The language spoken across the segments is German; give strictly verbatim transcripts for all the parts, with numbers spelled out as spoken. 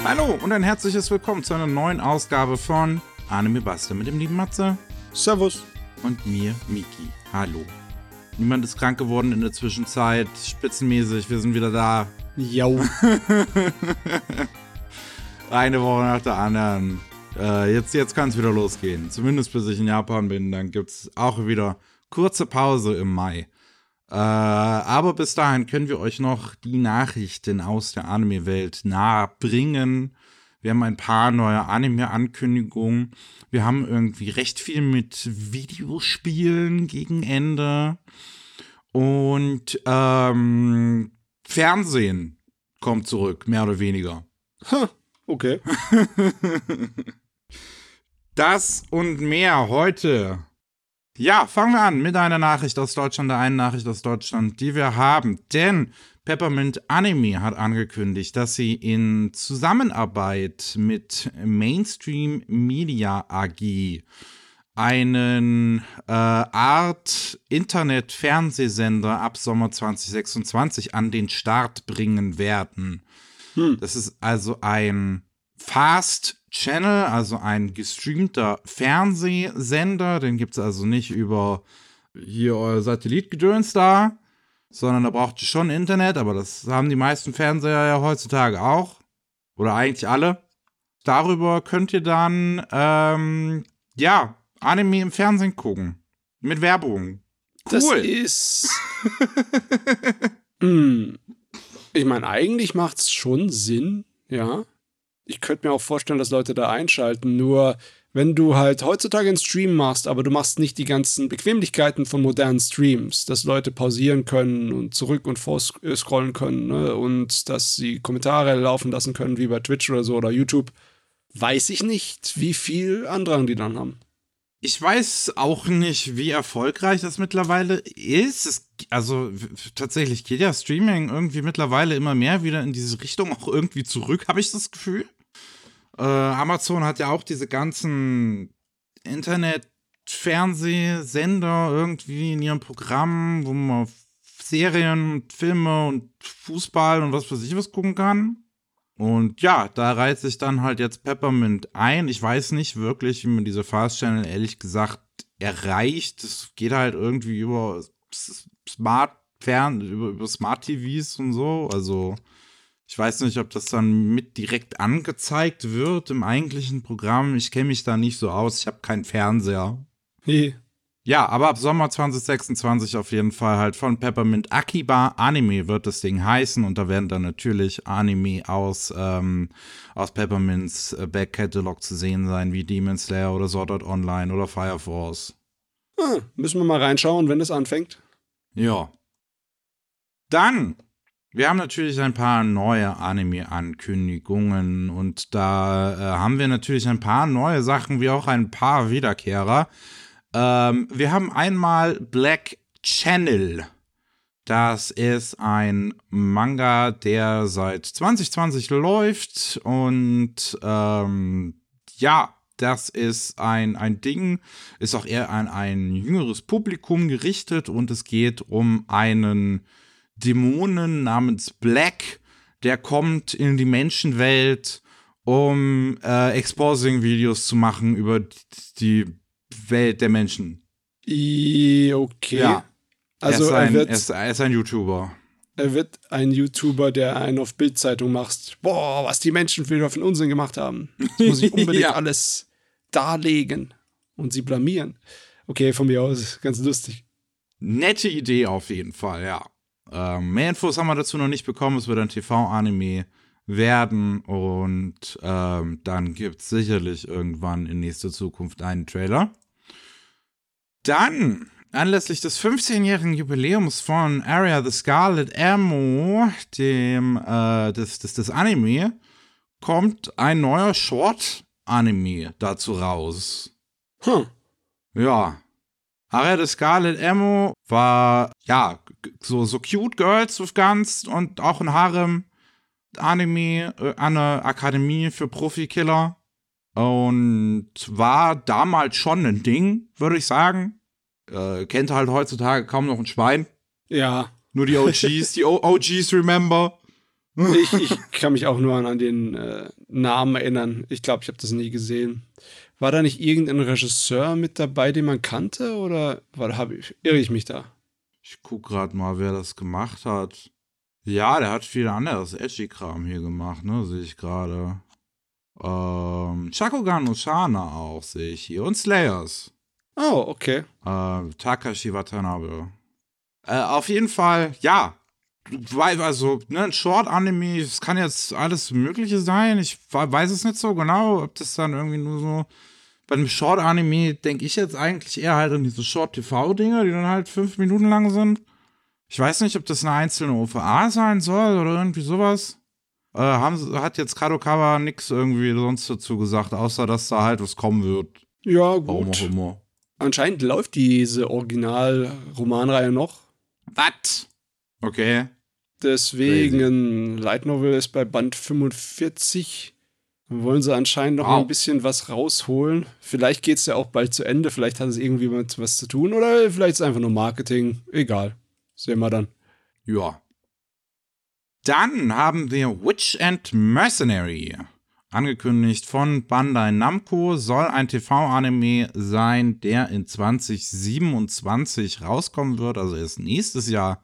Hallo und ein herzliches Willkommen zu einer neuen Ausgabe von Anime Buster mit dem lieben Matze. Servus. Und mir, Miki. Hallo. Niemand ist krank geworden in der Zwischenzeit. Spitzenmäßig, wir sind wieder da. Jau. Eine Woche nach der anderen. Äh, jetzt jetzt kann es wieder losgehen. Zumindest bis ich in Japan bin. Dann gibt es auch wieder kurze Pause im Mai. Äh, aber bis dahin können wir euch noch die Nachrichten aus der Anime-Welt nahebringen. Wir haben ein paar neue Anime-Ankündigungen. Wir haben irgendwie recht viel mit Videospielen gegen Ende. Und ähm, Fernsehen kommt zurück, mehr oder weniger. Ha, okay. Das und mehr heute. Ja, fangen wir an mit einer Nachricht aus Deutschland, der einen Nachricht aus Deutschland, die wir haben. Denn Peppermint Anime hat angekündigt, dass sie in Zusammenarbeit mit Mainstream Media A G einen äh, Art Internet-Fernsehsender ab Sommer zwanzig sechsundzwanzig an den Start bringen werden. Hm. Das ist also ein Fast Channel, also ein gestreamter Fernsehsender. Den gibt es also nicht über hier euer Satellitgedöns da, sondern da braucht ihr schon Internet, aber das haben die meisten Fernseher ja heutzutage auch. Oder eigentlich alle. Darüber könnt ihr dann, ähm, ja, Anime im Fernsehen gucken. Mit Werbung. Cool. Das ist... hm. Ich meine, eigentlich macht es schon Sinn, ja. Ich könnte mir auch vorstellen, dass Leute da einschalten. Nur, wenn du halt heutzutage einen Stream machst, aber du machst nicht die ganzen Bequemlichkeiten von modernen Streams, dass Leute pausieren können und zurück und vorscrollen können, ne? Und dass sie Kommentare laufen lassen können, wie bei Twitch oder so oder YouTube, weiß ich nicht, wie viel Andrang die dann haben. Ich weiß auch nicht, wie erfolgreich das mittlerweile ist. Es, also w- tatsächlich geht ja Streaming irgendwie mittlerweile immer mehr wieder in diese Richtung auch irgendwie zurück, habe ich das Gefühl. Äh, Amazon hat ja auch diese ganzen Internet-Fernsehsender irgendwie in ihrem Programm, wo man Serien, Filme und Fußball und was weiß ich was gucken kann. Und ja, da reiht sich dann halt jetzt Peppermint ein. Ich weiß nicht wirklich, wie man diese Fast Channel ehrlich gesagt erreicht. Es geht halt irgendwie über Smart Fern, über, über Smart T Vs und so. Also ich weiß nicht, ob das dann mit direkt angezeigt wird im eigentlichen Programm. Ich kenne mich da nicht so aus. Ich habe keinen Fernseher. Hey. Ja, aber ab Sommer zwanzig sechsundzwanzig auf jeden Fall halt von Peppermint Akiba Anime wird das Ding heißen. Und da werden dann natürlich Anime aus, ähm, aus Peppermints Back Catalog zu sehen sein, wie Demon Slayer oder Sword Art Online oder Fire Force. Ah, müssen wir mal reinschauen, wenn es anfängt. Ja. Dann, wir haben natürlich ein paar neue Anime-Ankündigungen. Und da äh, haben wir natürlich ein paar neue Sachen, wie auch ein paar Wiederkehrer. Ähm, wir haben einmal Black Channel. Das ist ein Manga, der seit zwanzig zwanzig läuft. Und ähm, ja, das ist ein, ein Ding, ist auch eher an ein jüngeres Publikum gerichtet. Und es geht um einen Dämonen namens Black, der kommt in die Menschenwelt, um äh, Exposing-Videos zu machen über die Welt der Menschen. I, okay. Ja. Also er, ist ein, er, wird, er, ist, er ist ein YouTuber. Er wird ein YouTuber, der einen auf Bild-Zeitung macht. Boah, was die Menschen für einen Unsinn gemacht haben. Das muss ich unbedingt ja. alles darlegen und sie blamieren. Okay, von mir aus, ganz lustig. Nette Idee auf jeden Fall, ja. Ähm, mehr Infos haben wir dazu noch nicht bekommen. Es wird ein T V-Anime werden und ähm, dann gibt es sicherlich irgendwann in nächster Zukunft einen Trailer. Dann, anlässlich des fünfzehnjährigen Jubiläums von Area the Scarlet Ammo, dem äh, des, des, des Anime, kommt ein neuer Short-Anime dazu raus. Hm. Ja. Area the Scarlet Ammo war, ja, so, so cute Girls with Guns und auch ein Harem. Anime, äh, eine Akademie für Profikiller und war damals schon ein Ding, würde ich sagen. Äh, kennt halt heutzutage kaum noch ein Schwein. Ja. Nur die O Gs, die o- OGs remember. Ich, ich kann mich auch nur an, an den äh, Namen erinnern. Ich glaube, ich habe das nie gesehen. War da nicht irgendein Regisseur mit dabei, den man kannte? Oder war, hab ich, irre ich mich da? Ich guck gerade mal, wer das gemacht hat. Ja, der hat viel anderes Edgy-Kram hier gemacht, ne? Sehe ich gerade. Ähm, Shakugan Oshana auch, sehe ich hier. Und Slayers. Oh, okay. Äh, Takashi Watanabe. Äh, auf jeden Fall, ja. Weil, also, ne, ein Short-Anime, es kann jetzt alles Mögliche sein. Ich weiß es nicht so genau, ob das dann irgendwie nur so. Bei einem Short-Anime denke ich jetzt eigentlich eher halt an diese Short-T V-Dinger, die dann halt fünf Minuten lang sind. Ich weiß nicht, ob das eine einzelne O V A sein soll oder irgendwie sowas. Äh, haben, hat jetzt Kadokawa nix irgendwie sonst dazu gesagt, außer dass da halt was kommen wird. Ja, gut. Warum auch immer. Anscheinend läuft diese Original-Romanreihe noch. Was? Okay. Deswegen, Light Novel ist bei Band fünfundvierzig. Dann wollen sie anscheinend noch Wow. mal ein bisschen was rausholen. Vielleicht geht es ja auch bald zu Ende. Vielleicht hat es irgendwie mit was zu tun. Oder vielleicht ist es einfach nur Marketing. Egal. Sehen wir dann. Ja. Dann haben wir Witch and Mercenary. Angekündigt von Bandai Namco. Soll ein T V-Anime sein, der in zwanzig siebenundzwanzig rauskommen wird. Also erst nächstes Jahr.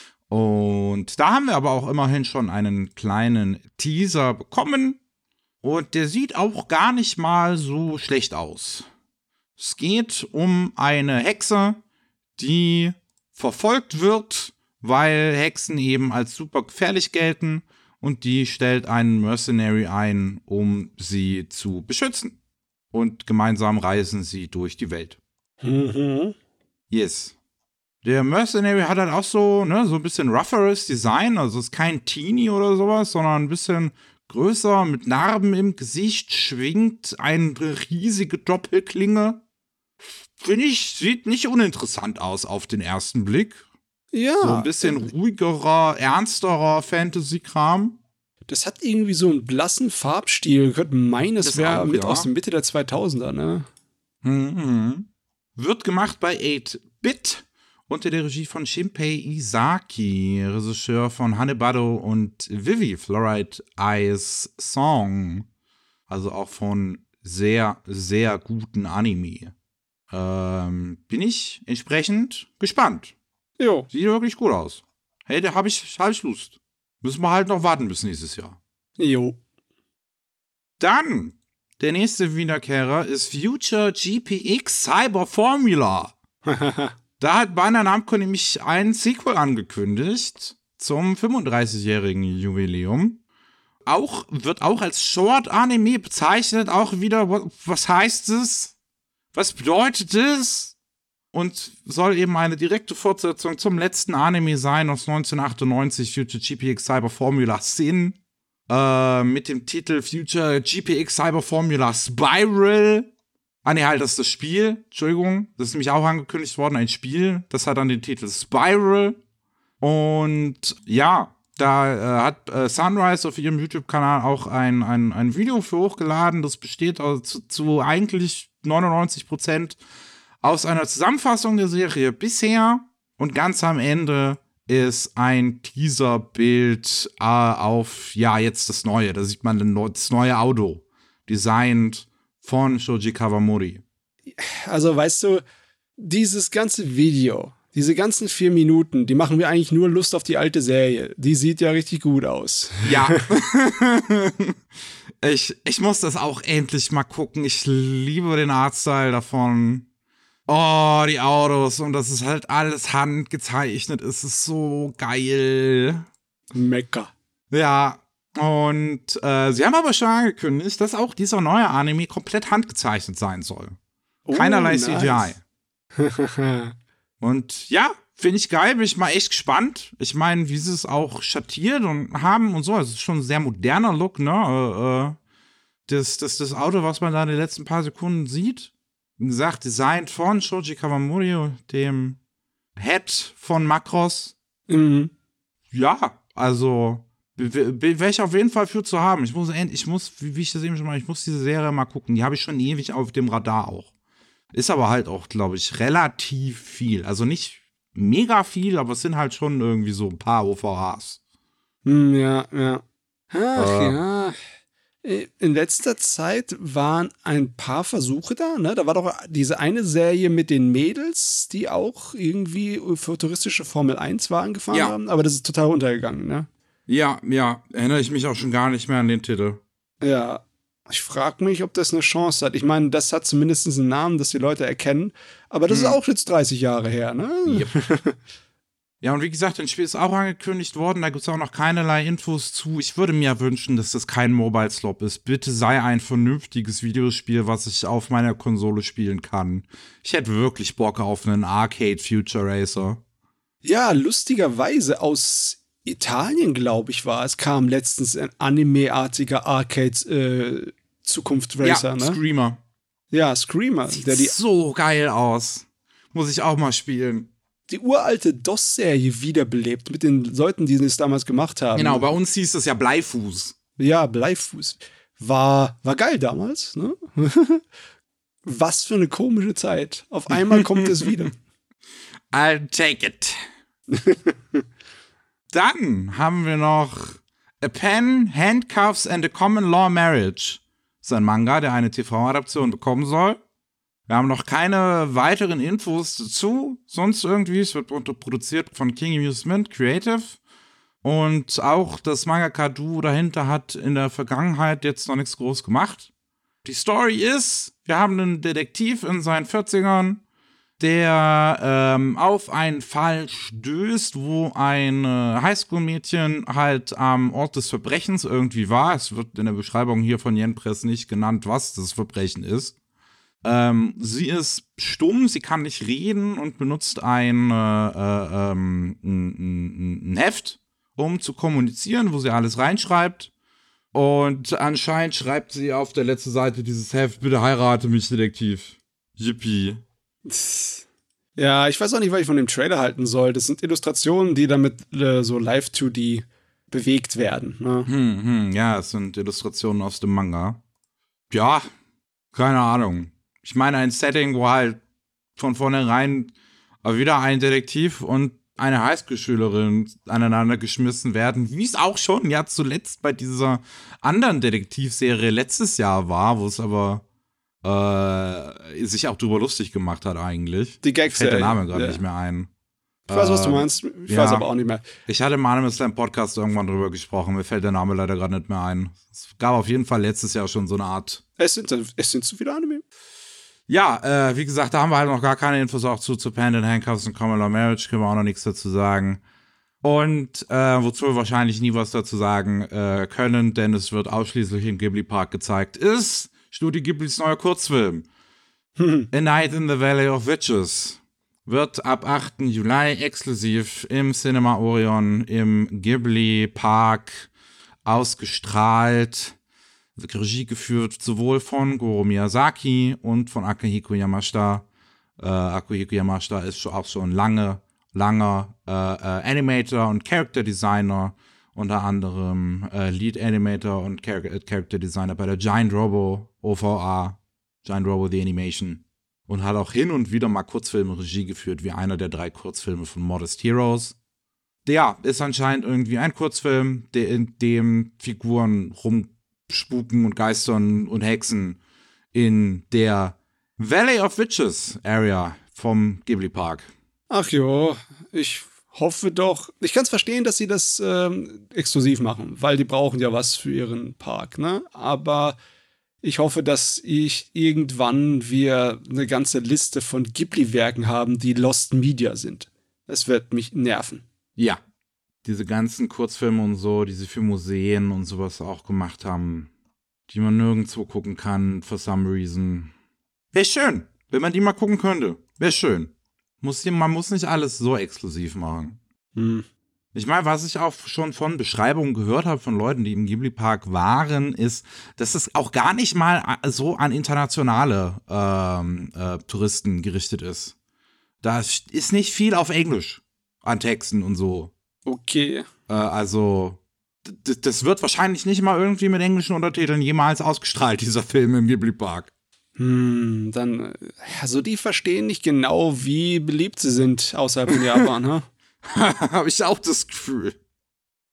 Und da haben wir aber auch immerhin schon einen kleinen Teaser bekommen. Und der sieht auch gar nicht mal so schlecht aus. Es geht um eine Hexe, die verfolgt wird, weil Hexen eben als super gefährlich gelten. Und die stellt einen Mercenary ein, um sie zu beschützen. Und gemeinsam reisen sie durch die Welt. Mhm. Yes. Der Mercenary hat halt auch so, ne, so ein bisschen rougheres Design. Also ist kein Teenie oder sowas, sondern ein bisschen größer, mit Narben im Gesicht, schwingt eine riesige Doppelklinge. Finde ich, sieht nicht uninteressant aus auf den ersten Blick. Ja. So ein bisschen ruhigerer, ernsterer Fantasy-Kram. Das hat irgendwie so einen blassen Farbstil. Ich könnte meinen, es Das wäre auch, mit ja. aus der Mitte der zweitausender, ne? Mhm. Wird gemacht bei acht Bit unter der Regie von Shinpei Isaki, Regisseur von Hanebado und Vivi, Fluoride Eyes Song. Also auch von sehr, sehr guten Anime. Ähm, bin ich entsprechend gespannt. Jo. Sieht wirklich gut aus. Hey, da habe ich, hab ich Lust. Müssen wir halt noch warten bis nächstes Jahr. Jo. Dann, der nächste Wiederkehrer ist Future G P X Cyber Formula. Da hat Bandai Namco nämlich ein Sequel angekündigt zum fünfunddreißigjährigen Jubiläum. Auch, wird auch als Short-Anime bezeichnet. Auch wieder, was heißt es? Was bedeutet es? Und soll eben eine direkte Fortsetzung zum letzten Anime sein aus neunzehnhundertachtundneunzig, Future G P X Cyber Formula Sin. Äh, mit dem Titel Future G P X Cyber Formula Spiral. Ah, ne, halt, das ist das Spiel. Entschuldigung. Das ist nämlich auch angekündigt worden, ein Spiel. Das hat dann den Titel Spiral. Und ja, da äh, hat äh, Sunrise auf ihrem YouTube-Kanal auch ein, ein, ein Video für hochgeladen. Das besteht also zu, zu eigentlich neunundneunzig Prozent aus einer Zusammenfassung der Serie bisher. Und ganz am Ende ist ein Teaserbild äh, auf, ja, jetzt das Neue. Da sieht man das neue Auto. Designt von Shoji Kawamori. Also, weißt du, dieses ganze Video, diese ganzen vier Minuten, die machen mir eigentlich nur Lust auf die alte Serie. Die sieht ja richtig gut aus. Ja. ich, ich muss das auch endlich mal gucken. Ich liebe den Artstyle davon. Oh, die Autos. Und das ist halt alles handgezeichnet. Es ist so geil. Mecker. Ja. Und äh, sie haben aber schon angekündigt, dass auch dieser neue Anime komplett handgezeichnet sein soll. Oh, Keinerlei nice. C G I. Und ja, finde ich geil, bin ich mal echt gespannt. Ich meine, wie sie es auch schattiert und haben und so. Es ist schon ein sehr moderner Look, ne? Äh, äh, das, das, das Auto, was man da in den letzten paar Sekunden sieht. Wie gesagt, designt von Shoji Kawamori, dem Head von Macross. Mhm. Ja, also wäre ich auf jeden Fall für zu haben. Ich muss, ich muss, wie ich das eben schon mal, ich muss diese Serie mal gucken. Die habe ich schon ewig auf dem Radar auch. Ist aber halt auch, glaube ich, relativ viel. Also nicht mega viel, aber es sind halt schon irgendwie so ein paar O V As. Hm, ja, ja. Ach Äh, ja. In letzter Zeit waren ein paar Versuche da, ne? Da war doch diese eine Serie mit den Mädels, die auch irgendwie futuristische Formel eins Wagen gefahren ja, haben, aber das ist total untergegangen, ne? ja, ja, erinnere ich mich auch schon gar nicht mehr an den Titel. Ja. Ich frage mich, ob das eine Chance hat. Ich meine, das hat zumindest einen Namen, dass die Leute erkennen, aber das ist Hm. auch jetzt dreißig Jahre her, ne? Yep. Ja, und wie gesagt, das Spiel ist auch angekündigt worden, da gibt es auch noch keinerlei Infos zu. Ich würde mir wünschen, dass das kein Mobile Slop ist. Bitte sei ein vernünftiges Videospiel, was ich auf meiner Konsole spielen kann. Ich hätte wirklich Bock auf einen Arcade Future Racer. Ja, lustigerweise aus Italien, glaube ich, war es, kam letztens ein Anime-artiger Arcade-Zukunft-Racer, Ja, ne? Screamer. Ja, Screamer, Sieht der die, so geil aus. Muss ich auch mal spielen. die uralte DOS-Serie wiederbelebt mit den Leuten, die es damals gemacht haben. Genau, bei uns hieß es ja Bleifuß. Ja, Bleifuß. War, war geil damals, ne? Was für eine komische Zeit. Auf einmal kommt es wieder. I'll take it. Dann haben wir noch A Pen, Handcuffs and a Common Law Marriage. Das ist ein Manga, der eine T V-Adaption bekommen soll. Wir haben noch keine weiteren Infos dazu. Sonst irgendwie, es wird produziert von King Amusement Creative. Und auch das Mangaka-Duo dahinter hat in der Vergangenheit jetzt noch nichts groß gemacht. Die Story ist, wir haben einen Detektiv in seinen vierzigern, der ähm, auf einen Fall stößt, wo ein äh, Highschool-Mädchen halt am Ort des Verbrechens irgendwie war. Es wird in der Beschreibung hier von Yen Press nicht genannt, was das Verbrechen ist. Ähm, sie ist stumm, sie kann nicht reden und benutzt ein, äh, äh, ähm, ein, ein Heft, um zu kommunizieren, wo sie alles reinschreibt. Und anscheinend schreibt sie auf der letzten Seite dieses Heft, bitte heirate mich, Detektiv. Yippie. Ja, ich weiß auch nicht, was ich von dem Trailer halten soll. Das sind Illustrationen, die damit äh, so live zwei D bewegt werden. Ne? Hm, hm, ja, es sind Illustrationen aus dem Manga. Ja, keine Ahnung. Ich meine, ein Setting, wo halt von vornherein wieder ein Detektiv und eine Highschool-Schülerin aneinander geschmissen werden, wie es auch schon ja zuletzt bei dieser anderen Detektivserie letztes Jahr war, wo es aber äh, sich auch drüber lustig gemacht hat eigentlich. Die Gags. Fällt der Name gerade ja. nicht mehr ein. Ich weiß, was du meinst. Ich ja. weiß aber auch nicht mehr. Ich hatte mal mit seinem Podcast irgendwann drüber gesprochen. Mir fällt der Name leider gerade nicht mehr ein. Es gab auf jeden Fall letztes Jahr schon so eine Art. Es sind, es sind zu viele Anime. Ja, äh, wie gesagt, da haben wir halt noch gar keine Infos auch zu, zu Pen and Handcuffs und Common Law Marriage. Können wir auch noch nichts dazu sagen. Und äh, wozu wir wahrscheinlich nie was dazu sagen äh, können, denn es wird ausschließlich im Ghibli Park gezeigt, ist Studio Ghiblis neuer Kurzfilm. A Night in the Valley of Witches. Wird ab achten Juli exklusiv im Cinema Orion im Ghibli Park ausgestrahlt. Wird Regie geführt sowohl von Goro Miyazaki und von Akihiko Yamashita. Äh, Akihiko Yamashita ist schon auch schon lange, langer äh, äh, Animator und Character Designer. Unter anderem äh, Lead Animator und Char- Character Designer bei der Giant Robo O V A. Giant Robo The Animation. Und hat auch hin und wieder mal Kurzfilme Regie geführt, wie einer der drei Kurzfilme von Modest Heroes. Der ist anscheinend irgendwie ein Kurzfilm, der in dem Figuren rumspuken und geistern und hexen in der Valley of Witches Area vom Ghibli Park. Ach jo, ich hoffe doch. Ich kann es verstehen, dass sie das ähm, exklusiv machen, weil die brauchen ja was für ihren Park, ne? Aber ich hoffe, dass ich irgendwann wir eine ganze Liste von Ghibli-Werken haben, die Lost Media sind. Das wird mich nerven. Ja, diese ganzen Kurzfilme und so, die sie für Museen und sowas auch gemacht haben, die man nirgendwo gucken kann, for some reason. Wäre schön, wenn man die mal gucken könnte. Wäre schön. Muss, man muss nicht alles so exklusiv machen. Hm. Ich meine, was ich auch schon von Beschreibungen gehört habe von Leuten, die im Ghibli-Park waren, ist, dass es auch gar nicht mal so an internationale ähm, äh, Touristen gerichtet ist. Da ist nicht viel auf Englisch an Texten und so. Okay. Äh, also, d- das wird wahrscheinlich nicht mal irgendwie mit englischen Untertiteln jemals ausgestrahlt, dieser Film im Ghibli-Park. Hm, dann, also die verstehen nicht genau, wie beliebt sie sind außerhalb von Japan, ha? Habe ich auch das Gefühl.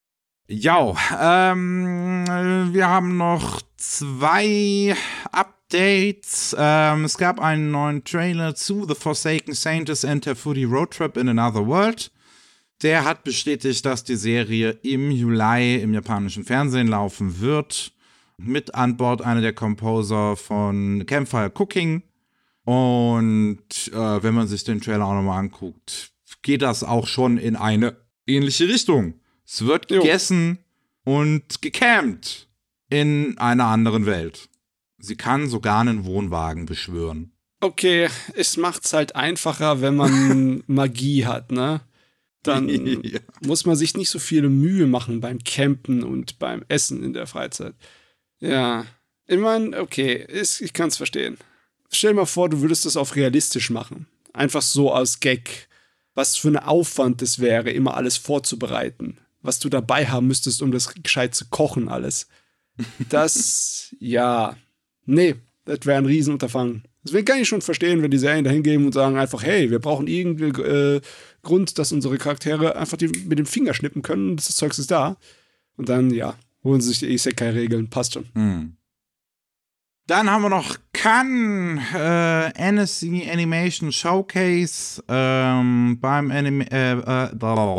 Ja, ähm, wir haben noch zwei Updates. Ähm, es gab einen neuen Trailer zu The Forsaken Saints Enter Foodie Road Trip in Another World. Der hat bestätigt, dass die Serie im Juli im japanischen Fernsehen laufen wird. Mit an Bord einer der Composer von Campfire Cooking. Und äh, wenn man sich den Trailer auch nochmal anguckt, geht das auch schon in eine ähnliche Richtung. Es wird gegessen jo. und gecampt in einer anderen Welt. Sie kann sogar einen Wohnwagen beschwören. Okay, es macht's halt einfacher, wenn man Magie hat, ne? Dann ja. muss man sich nicht so viele Mühe machen beim Campen und beim Essen in der Freizeit. Ja, ich meine, okay, ist, ich kann's verstehen. Stell dir mal vor, du würdest das auf realistisch machen. Einfach so als Gag. Was für ein Aufwand das wäre, immer alles vorzubereiten. Was du dabei haben müsstest, um das gescheit zu kochen alles. Das, ja, nee, das wäre ein Riesenunterfangen. Deswegen kann ich schon verstehen, wenn die Serien dahin gehen und sagen einfach, hey, wir brauchen irgendeinen äh, Grund, dass unsere Charaktere einfach die, mit dem Finger schnippen können, das Zeug ist da. Und dann, ja, holen sie sich die Isekai-Regeln, passt schon. Hm. Dann haben wir noch Cannes, äh, N S C Animation Showcase, ähm, beim Anime, äh, äh,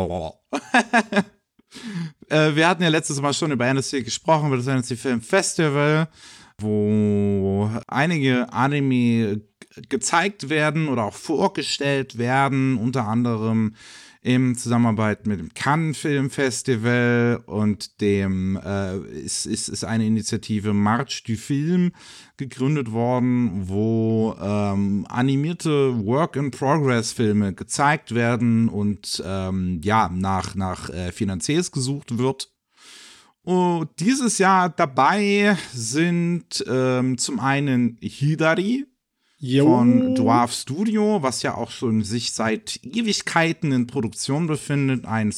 äh, wir hatten ja letztes Mal schon über N S C gesprochen, über das N S C Film Festival, wo einige Anime gezeigt werden oder auch vorgestellt werden, unter anderem in Zusammenarbeit mit dem Cannes Film Festival und dem äh, ist, ist, ist eine Initiative Marche du Film gegründet worden, wo ähm, animierte Work-in-Progress-Filme gezeigt werden und ähm, ja, nach, nach äh, Finanziers gesucht wird. Und dieses Jahr dabei sind ähm, zum einen Hidari Jo. von Dwarf Studio, was ja auch schon sich seit Ewigkeiten in Produktion befindet, ein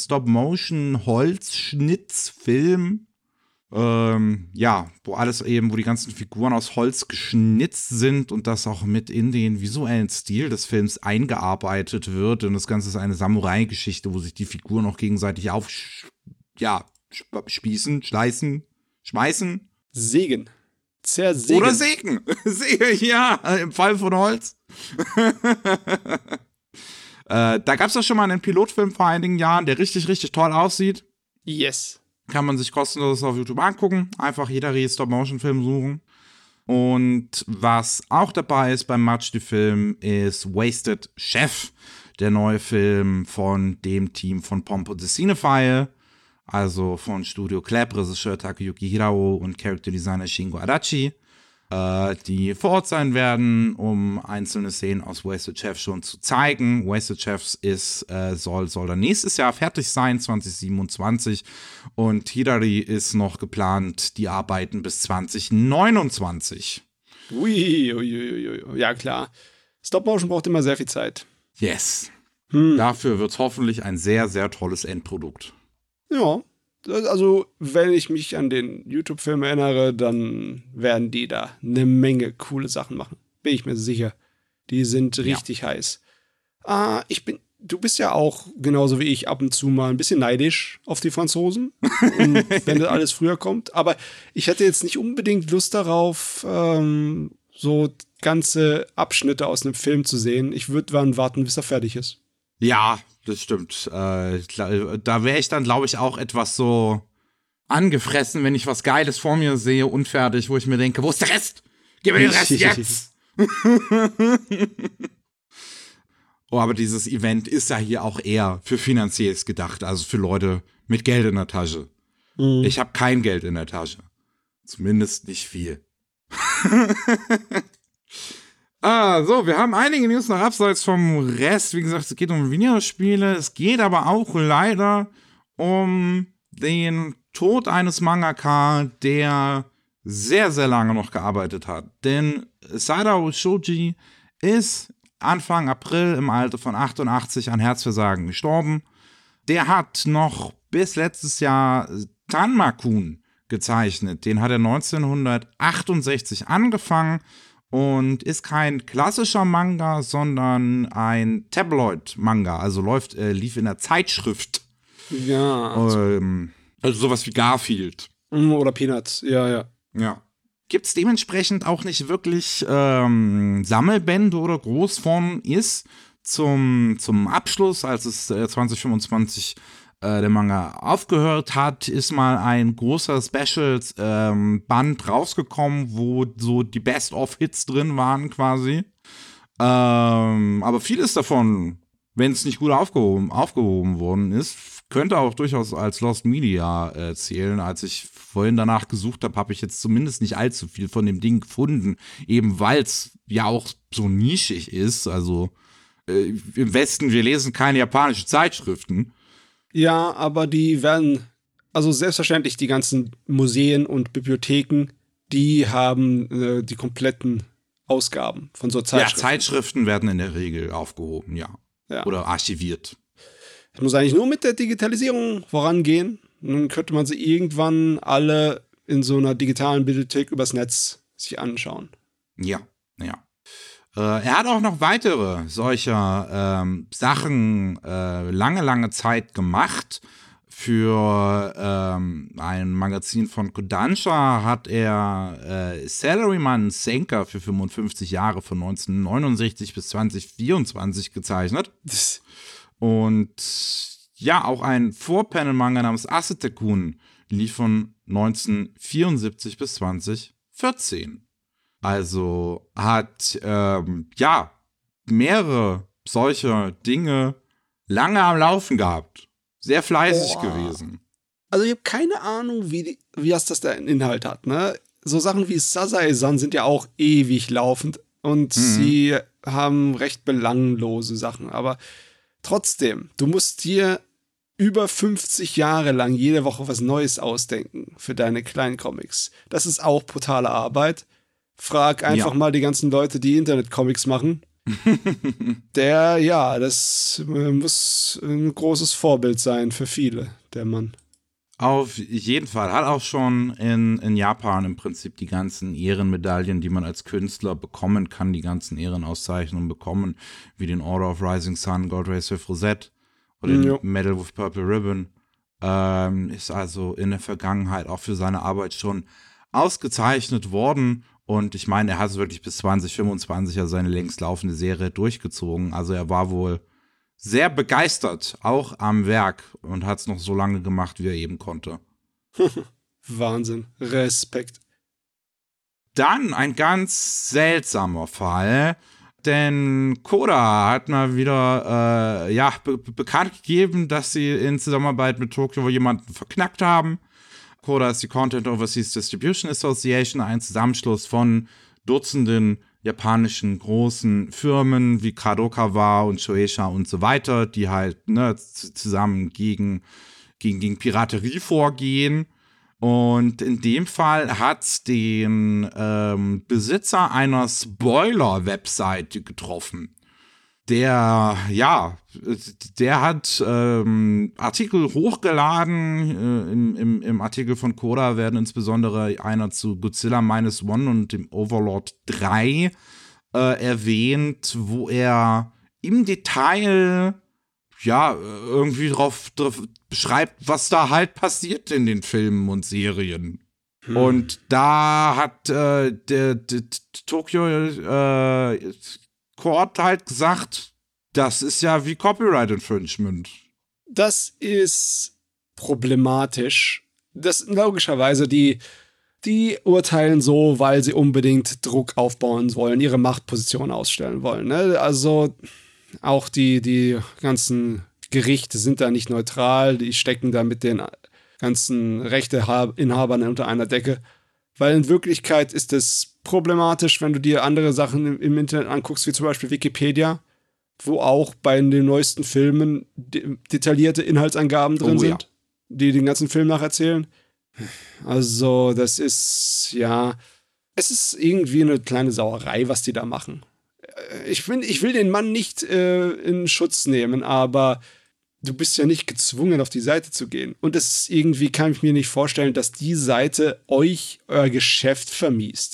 Stop-Motion-Holzschnitzfilm, ähm, ja, wo alles eben, wo die ganzen Figuren aus Holz geschnitzt sind und das auch mit in den visuellen Stil des Films eingearbeitet wird. Und das Ganze ist eine Samurai-Geschichte, wo sich die Figuren auch gegenseitig auf, ja, spießen, schleißen, schmeißen. Sägen. Zersägen. Oder sägen. Ja, im Fall von Holz. äh, da gab es ja schon mal einen Pilotfilm vor einigen Jahren, der richtig, richtig toll aussieht. Yes. Kann man sich kostenlos auf YouTube angucken. Einfach jeder Stop-Motion-Film suchen. Und was auch dabei ist beim Marche du Film ist Wasted Chef, der neue Film von dem Team von Pompo the Cinephile. Also von Studio Clap, Regisseur Takayuki Hirao und Character Designer Shingo Adachi, äh, die vor Ort sein werden, um einzelne Szenen aus Wasted Chef schon zu zeigen. Wasted Chefs ist, äh, soll, soll dann nächstes Jahr fertig sein, zwanzig siebenundzwanzig. Und Hidari ist noch geplant, die Arbeiten bis zwanzig neunundzwanzig. Ui, ui, ui, ui. Ja, klar. Stop-Motion braucht immer sehr viel Zeit. Yes. Hm. Dafür wird es hoffentlich ein sehr, sehr tolles Endprodukt. Ja, also wenn ich mich an den YouTube-Film erinnere, dann werden die da eine Menge coole Sachen machen. Bin ich mir sicher. Die sind richtig ja. heiß. Ah, ich bin, du bist ja auch genauso wie ich ab und zu mal ein bisschen neidisch auf die Franzosen, und wenn das alles früher kommt. Aber ich hätte jetzt nicht unbedingt Lust darauf, ähm, so ganze Abschnitte aus einem Film zu sehen. Ich würde dann warten, bis er fertig ist. Ja, das stimmt. Äh, da wäre ich dann, glaube ich, auch etwas so angefressen, wenn ich was Geiles vor mir sehe, unfertig, wo ich mir denke, wo ist der Rest? Gib mir den Rest jetzt! Oh, aber dieses Event ist ja hier auch eher für Finanziers gedacht, also für Leute mit Geld in der Tasche. Mhm. Ich habe kein Geld in der Tasche. Zumindest nicht viel. Ah, so, wir haben einige News noch abseits vom Rest. Wie gesagt, es geht um Videospiele. Es geht aber auch leider um den Tod eines Mangaka, der sehr, sehr lange noch gearbeitet hat. Denn Sadao Shoji ist Anfang April im Alter von achtundachtzig an Herzversagen gestorben. Der hat noch bis letztes Jahr Tanmakun gezeichnet. Den hat er neunzehnhundertachtundsechzig angefangen. Und ist kein klassischer Manga, sondern ein Tabloid-Manga. Also läuft, äh, lief in der Zeitschrift. Ja. Ähm, Also sowas wie Garfield. Oder Peanuts, ja, ja. Ja. Gibt es dementsprechend auch nicht wirklich ähm, Sammelbände oder Großformen ist. Zum, zum Abschluss, als es äh, zwanzig fünfundzwanzig äh, der Manga aufgehört hat, ist mal ein großer Specials ähm, Band rausgekommen, wo so die Best-of-Hits drin waren quasi. Ähm, aber vieles davon, wenn es nicht gut aufgehoben, aufgehoben worden ist, könnte auch durchaus als Lost Media äh, zählen. Als ich vorhin danach gesucht habe, habe ich jetzt zumindest nicht allzu viel von dem Ding gefunden, eben weil es ja auch so nischig ist. Also äh, im Westen, wir lesen keine japanischen Zeitschriften. Ja, aber die werden, also selbstverständlich die ganzen Museen und Bibliotheken, die haben äh, die kompletten Ausgaben von so Zeitschriften. Ja, Zeitschriften werden in der Regel aufgehoben, ja. Ja. Oder archiviert. Es muss eigentlich nur mit der Digitalisierung vorangehen. Dann könnte man sie irgendwann alle in so einer digitalen Bibliothek übers Netz sich anschauen. Ja, ja. Äh, er hat auch noch weitere solcher ähm, Sachen äh, lange, lange Zeit gemacht. Für ähm, ein Magazin von Kodansha hat er äh, Salaryman Senka für fünfundfünfzig Jahre von neunzehnhundertneunundsechzig bis zweitausendvierundzwanzig gezeichnet. Und ja, auch ein Four-Panel-Manga namens Asetekun lief von neunzehnhundertvierundsiebzig bis zweitausendvierzehn. Also hat, ähm, ja, mehrere solcher Dinge lange am Laufen gehabt. Sehr fleißig Boah. gewesen. Also ich habe keine Ahnung, wie, die, wie das, das da einen Inhalt hat, ne? So Sachen wie Sazae-san sind ja auch ewig laufend und mhm. sie haben recht belanglose Sachen, aber trotzdem, du musst dir über fünfzig Jahre lang jede Woche was Neues ausdenken für deine kleinen Comics. Das ist auch brutale Arbeit. Frag einfach ja. mal die ganzen Leute, die Internet-Comics machen. Der, ja, das muss ein großes Vorbild sein für viele, der Mann. Auf jeden Fall. Hat auch schon in, in Japan im Prinzip die ganzen Ehrenmedaillen, die man als Künstler bekommen kann, die ganzen Ehrenauszeichnungen bekommen, wie den Order of Rising Sun, Gold Race with Rosette oder den jo. Medal with Purple Ribbon. Ähm, ist also in der Vergangenheit auch für seine Arbeit schon ausgezeichnet worden. Und ich meine, er hat es wirklich bis zwanzig fünfundzwanzig ja seine längst laufende Serie durchgezogen. Also er war wohl sehr begeistert, auch am Werk, und hat es noch so lange gemacht, wie er eben konnte. Wahnsinn. Respekt. Dann ein ganz seltsamer Fall, denn Koda hat mal wieder äh, ja, be- bekannt gegeben, dass sie in Zusammenarbeit mit Tokyo jemanden verknackt haben. Koda ist die Content Overseas Distribution Association, ein Zusammenschluss von Dutzenden japanischen großen Firmen wie Kadokawa und Shueisha und so weiter, die halt ne, zusammen gegen, gegen, gegen Piraterie vorgehen. Und in dem Fall hat den ähm, Besitzer einer Spoiler-Website getroffen. Der, ja, der hat ähm, Artikel hochgeladen. Äh, im, im, Im Artikel von Koda werden insbesondere einer zu Godzilla Minus One und dem Overlord drei äh, erwähnt, wo er im Detail ja irgendwie drauf, drauf beschreibt, was da halt passiert in den Filmen und Serien. Hm. Und da hat äh, der, der Tokyo äh, Court halt gesagt, das ist ja wie Copyright Infringement. Das ist problematisch. Das logischerweise, die, die urteilen so, weil sie unbedingt Druck aufbauen wollen, ihre Machtposition ausstellen wollen. Ne? Also auch die, die ganzen Gerichte sind da nicht neutral, die stecken da mit den ganzen Rechteinhabern unter einer Decke. Weil in Wirklichkeit ist es problematisch, wenn du dir andere Sachen im, im Internet anguckst, wie zum Beispiel Wikipedia, wo auch bei den neuesten Filmen de- detaillierte Inhaltsangaben drin oh, sind, ja. die den ganzen Film nacherzählen. Also das ist, ja, es ist irgendwie eine kleine Sauerei, was die da machen. Ich, find, ich will den Mann nicht äh, in Schutz nehmen, aber du bist ja nicht gezwungen, auf die Seite zu gehen. Und das ist irgendwie, kann ich mir nicht vorstellen, dass die Seite euch euer Geschäft vermiest.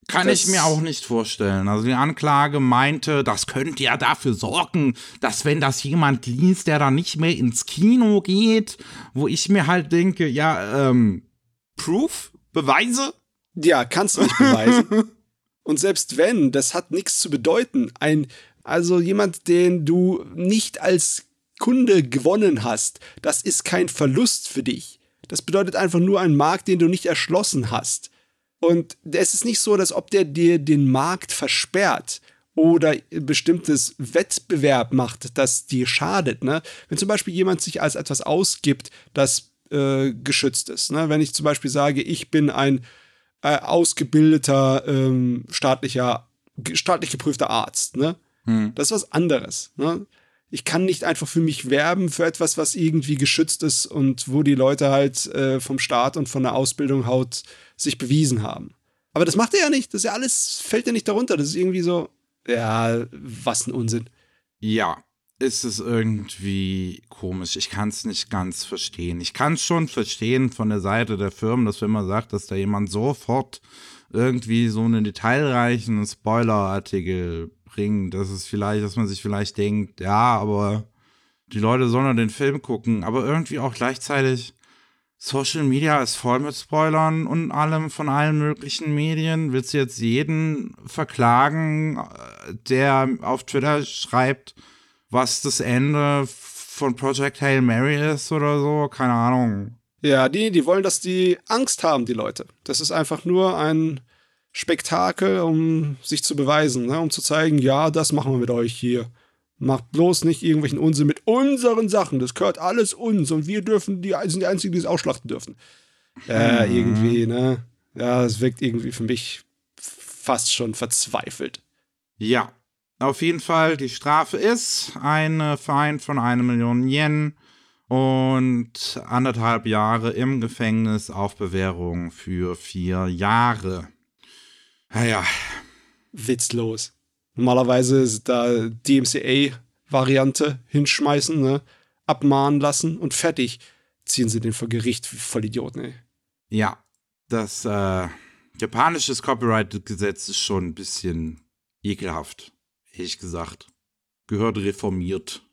Kann das ich mir auch nicht vorstellen. Also die Anklage meinte, das könnte ja dafür sorgen, dass wenn das jemand liest, der dann nicht mehr ins Kino geht, wo ich mir halt denke, ja, ähm, Proof? Beweise? Ja, kannst du nicht beweisen. Und selbst wenn, das hat nichts zu bedeuten. Ein, also jemand, den du nicht als Kunde gewonnen hast, das ist kein Verlust für dich. Das bedeutet einfach nur einen Markt, den du nicht erschlossen hast. Und es ist nicht so, dass ob der dir den Markt versperrt oder ein bestimmtes Wettbewerb macht, das dir schadet. Ne? Wenn zum Beispiel jemand sich als etwas ausgibt, das äh, geschützt ist. Ne? Wenn ich zum Beispiel sage, ich bin ein äh, ausgebildeter, ähm, staatlicher, staatlich geprüfter Arzt. Ne? Hm. Das ist was anderes. Ne? Ich kann nicht einfach für mich werben, für etwas, was irgendwie geschützt ist und wo die Leute halt äh, vom Staat und von der Ausbildung halt sich bewiesen haben. Aber das macht er ja nicht. Das ist ja alles, fällt ja nicht darunter. Das ist irgendwie so, ja, was ein Unsinn. Ja, ist es irgendwie komisch. Ich kann es nicht ganz verstehen. Ich kann es schon verstehen von der Seite der Firmen, dass wenn man sagt, dass da jemand sofort irgendwie so einen detailreichen Spoiler-Artikel bringen, dass es vielleicht, dass man sich vielleicht denkt, ja, aber die Leute sollen ja den Film gucken, aber irgendwie auch gleichzeitig Social Media ist voll mit Spoilern und allem von allen möglichen Medien. Willst du jetzt jeden verklagen, der auf Twitter schreibt, was das Ende von Project Hail Mary ist oder so? Keine Ahnung. Ja, die, die wollen, dass die Angst haben, die Leute. Das ist einfach nur ein Spektakel, um sich zu beweisen, ne? Um zu zeigen, ja, das machen wir mit euch hier. Macht bloß nicht irgendwelchen Unsinn mit unseren Sachen. Das gehört alles uns und wir dürfen, die sind die Einzigen, die es ausschlachten dürfen. Äh, mhm. irgendwie, ne? Ja, es wirkt irgendwie für mich fast schon verzweifelt. Ja, auf jeden Fall, die Strafe ist ein Fine von einer Million Yen und anderthalb Jahre im Gefängnis auf Bewährung für vier Jahre. Naja. Witzlos. Normalerweise ist da D M C A-Variante hinschmeißen, ne? Abmahnen lassen und fertig. Ziehen sie den vor Gericht, voll Idioten, ey. Ja, das äh, japanische Copyright-Gesetz ist schon ein bisschen ekelhaft, ehrlich gesagt. Gehört reformiert.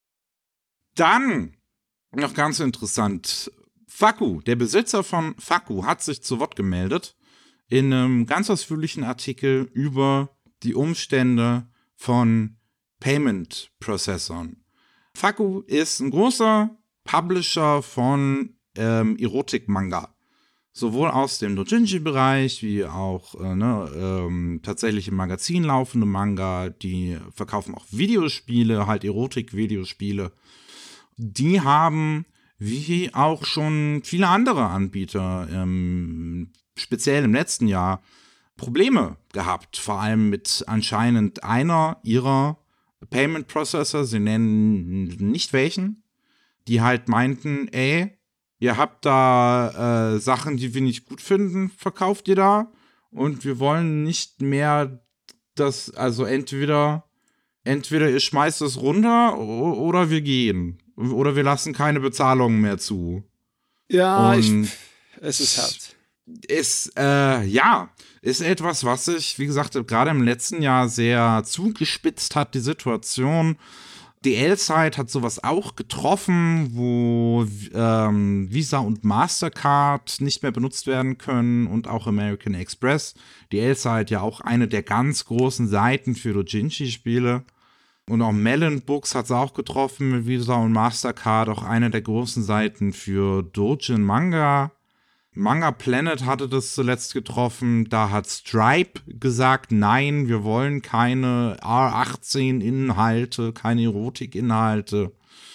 Dann, noch ganz interessant, Faku, der Besitzer von Faku, hat sich zu Wort gemeldet in einem ganz ausführlichen Artikel über die Umstände von Payment-Prozessoren. Faku ist ein großer Publisher von ähm, Erotik-Manga. Sowohl aus dem Doujinshi-Bereich, wie auch äh, ne, ähm, tatsächlich im Magazin laufende Manga. Die verkaufen auch Videospiele, halt Erotik-Videospiele. Die haben, wie auch schon viele andere Anbieter, ähm, speziell im letzten Jahr, Probleme gehabt, vor allem mit anscheinend einer ihrer Payment Processor, sie nennen nicht welchen, die halt meinten, ey, ihr habt da äh, Sachen, die wir nicht gut finden, verkauft ihr da und wir wollen nicht mehr das, also entweder, entweder ihr schmeißt es runter oder wir gehen oder wir lassen keine Bezahlungen mehr zu. Ja, ich, es ist hart. Ist, äh, ja, ist etwas, was sich, wie gesagt, gerade im letzten Jahr sehr zugespitzt hat, die Situation. Die L-Side hat sowas auch getroffen, wo ähm, Visa und Mastercard nicht mehr benutzt werden können und auch American Express. Die L-Side ja auch eine der ganz großen Seiten für Doujinshi-Spiele. Und auch Melon Books hat es auch getroffen mit Visa und Mastercard, auch eine der großen Seiten für Doujin Manga. Manga Planet hatte das zuletzt getroffen, da hat Stripe gesagt, nein, wir wollen keine R achtzehn Inhalte, keine Erotik-Inhalte.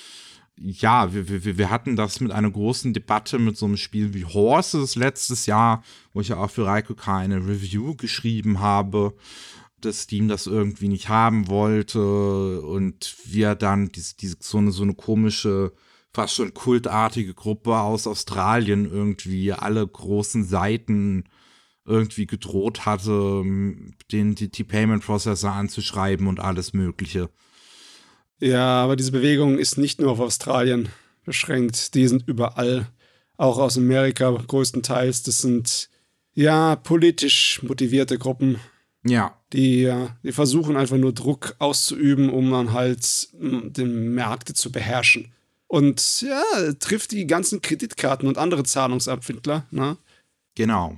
Ja, wir, wir, wir hatten das mit einer großen Debatte mit so einem Spiel wie Horses letztes Jahr, wo ich ja auch für Raikoka eine Review geschrieben habe, dass Steam das irgendwie nicht haben wollte und wir dann diese, diese, so, eine, so eine komische, fast schon kultartige Gruppe aus Australien irgendwie alle großen Seiten irgendwie gedroht hatte, den die, die Payment Processor anzuschreiben und alles Mögliche. Ja, aber diese Bewegung ist nicht nur auf Australien beschränkt. Die sind überall, auch aus Amerika größtenteils. Das sind Ja, politisch motivierte Gruppen, Ja. die, äh, die versuchen einfach nur Druck auszuüben, um dann halt mh, die Märkte zu beherrschen. Und ja, trifft die ganzen Kreditkarten und andere Zahlungsabwickler, ne? Genau.